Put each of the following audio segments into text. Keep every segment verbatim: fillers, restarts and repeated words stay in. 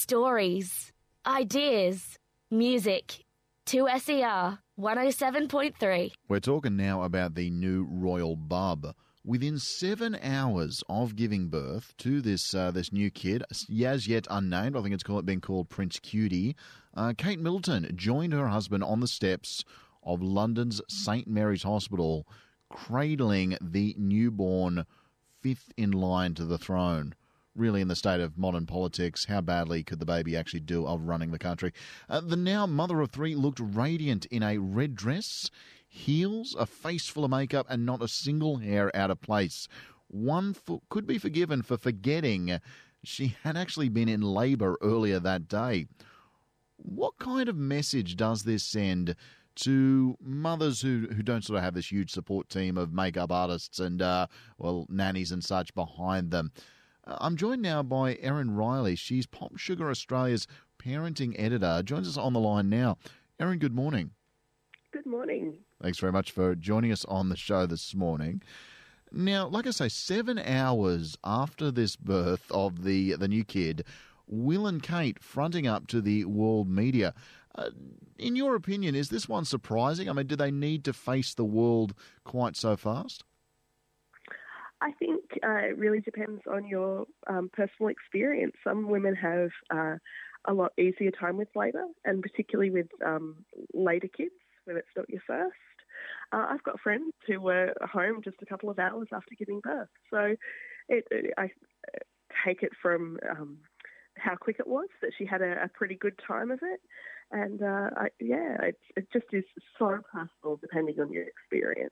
Stories, ideas, music. two S E R one oh seven point three. We're talking now about the new royal bub. Within seven hours of giving birth to this uh, this new kid, as yet unnamed, I think it's called, been called Prince Cutie, uh, Kate Middleton joined her husband on the steps of London's St Mary's Hospital, cradling the newborn fifth in line to the throne. Really, in the state of modern politics, how badly could the baby actually do of running the country? Uh, the now mother of three looked radiant in a red dress, heels, a face full of makeup, and not a single hair out of place. One fo- could be forgiven for forgetting she had actually been in labour earlier that day. What kind of message does this send to mothers who, who don't sort of have this huge support team of makeup artists and, uh, well, nannies and such behind them? I'm joined now by Erin Riley. She's Pop Sugar Australia's parenting editor. Joins us on the line now. Erin, good morning. Good morning. Thanks very much for joining us on the show this morning. Now, like I say, seven hours after this birth of the, the new kid, Will and Kate fronting up to the world media. Uh, in your opinion, is this one surprising? I mean, do they need to face the world quite so fast? I think uh, it really depends on your um, personal experience. Some women have uh, a lot easier time with labour, and particularly with um, later kids when it's not your first. Uh, I've got friends who were home just a couple of hours after giving birth. So it, it, I take it from um, how quick it was that she had a, a pretty good time of it. And, uh, I, yeah, it, it just is so personal depending on your experience.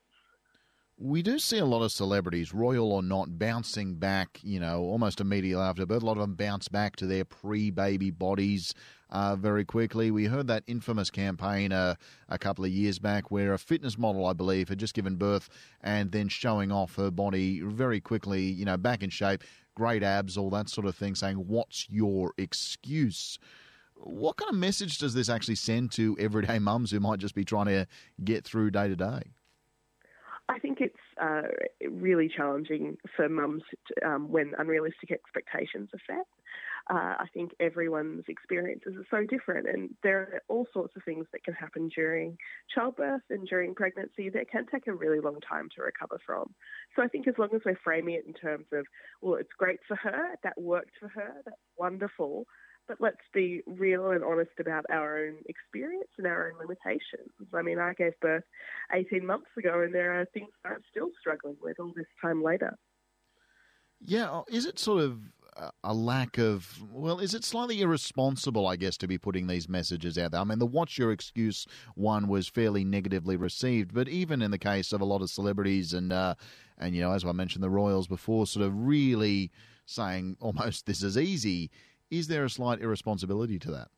We do see a lot of celebrities, royal or not, bouncing back, you know, almost immediately after birth. A lot of them bounce back to their pre-baby bodies uh, very quickly. We heard that infamous campaign uh, a couple of years back where a fitness model, I believe, had just given birth and then showing off her body very quickly, you know, back in shape, great abs, all that sort of thing, saying, what's your excuse? What kind of message does this actually send to everyday mums who might just be trying to get through day to day? I think it's uh, really challenging for mums to, um, when unrealistic expectations are set. Uh, I think everyone's experiences are so different, and there are all sorts of things that can happen during childbirth and during pregnancy that can take a really long time to recover from. So I think as long as we're framing it in terms of, well, it's great for her, that worked for her, that's wonderful, but let's be real and honest about our own experience and our own limitations. I mean, I gave birth eighteen months ago, and there are things that I'm still struggling with all this time later. Yeah, is it sort of a lack of, well, is it slightly irresponsible, I guess, to be putting these messages out there? I mean, the what's your excuse one was fairly negatively received, but even in the case of a lot of celebrities and, uh, and you know, as I mentioned, the royals before, sort of really saying almost this is easy, is there a slight irresponsibility to that?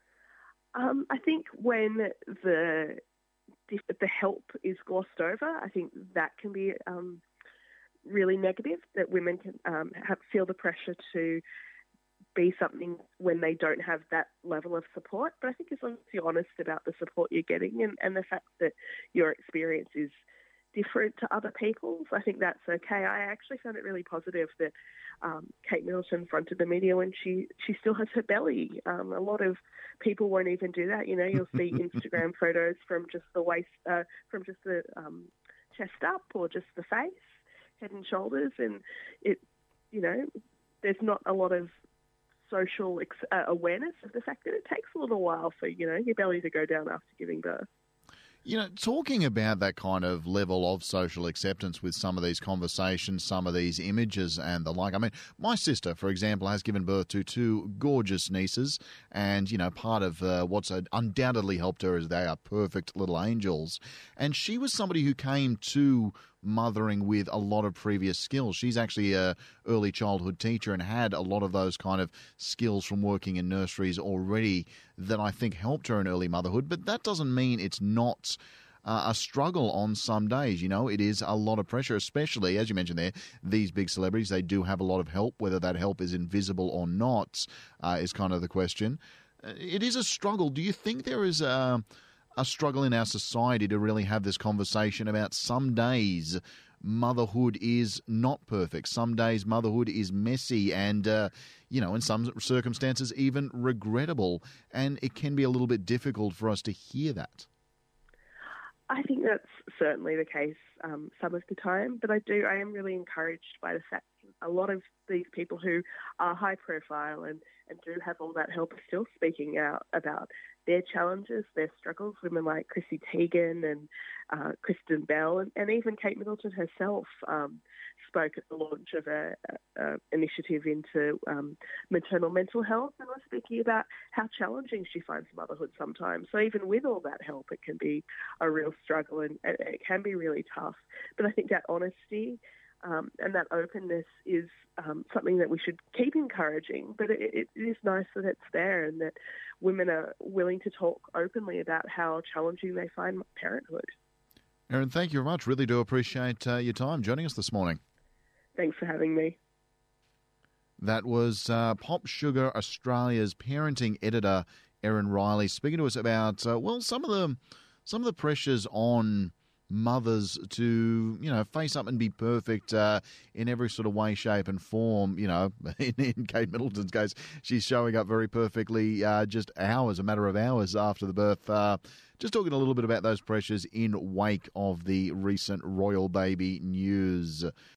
Um, I think when the the help is glossed over, I think that can be um, really negative, that women can um, have, feel the pressure to be something when they don't have that level of support. But I think as long as you're honest about the support you're getting and, and the fact that your experience is different to other people's, I think that's okay. I actually found it really positive that um, Kate Middleton fronted the media when she, she still has her belly. Um, a lot of people won't even do that. You know, you'll see Instagram photos from just the waist, uh, from just the um, chest up or just the face, head and shoulders, and it, you know, there's not a lot of social ex- uh, awareness of the fact that it takes a little while for, you know, your belly to go down after giving birth. You know, talking about that kind of level of social acceptance with some of these conversations, some of these images and the like. I mean, my sister, for example, has given birth to two gorgeous nieces, and, you know, part of uh, what's undoubtedly helped her is they are perfect little angels. And she was somebody who came to mothering with a lot of previous skills. She's actually a early childhood teacher and had a lot of those kind of skills from working in nurseries already that I think helped her in early motherhood. But that doesn't mean it's not uh, a struggle on some days. You know, it is a lot of pressure, especially, as you mentioned there, these big celebrities, they do have a lot of help. Whether that help is invisible or not uh, is kind of the question. Uh, it is a struggle. Do you think there is a... a struggle in our society to really have this conversation about some days motherhood is not perfect. Some days motherhood is messy and, uh, you know, in some circumstances even regrettable. And it can be a little bit difficult for us to hear that. I think that's certainly the case um, some of the time, but I do, I am really encouraged by the fact that a lot of these people who are high profile and, and do have all that help are still speaking out about their challenges, their struggles. Women like Chrissy Teigen and uh, Kristen Bell and, and even Kate Middleton herself um, spoke at the launch of a, a, a initiative into um, maternal mental health and was speaking about how challenging she finds motherhood sometimes. So even with all that help, it can be a real struggle and, and it can be really tough. But I think that honesty Um, and that openness is um, something that we should keep encouraging, but it, it is nice that it's there and that women are willing to talk openly about how challenging they find parenthood. Erin, thank you very much. Really do appreciate uh, your time joining us this morning. Thanks for having me. That was uh, Pop Sugar Australia's parenting editor, Erin Riley, speaking to us about, uh, well, some of the some of the pressures on mothers to, you know, face up and be perfect uh, in every sort of way, shape and form. You know, in, in Kate Middleton's case, she's showing up very perfectly uh, just hours, a matter of hours after the birth. Uh, just talking a little bit about those pressures in wake of the recent royal baby news.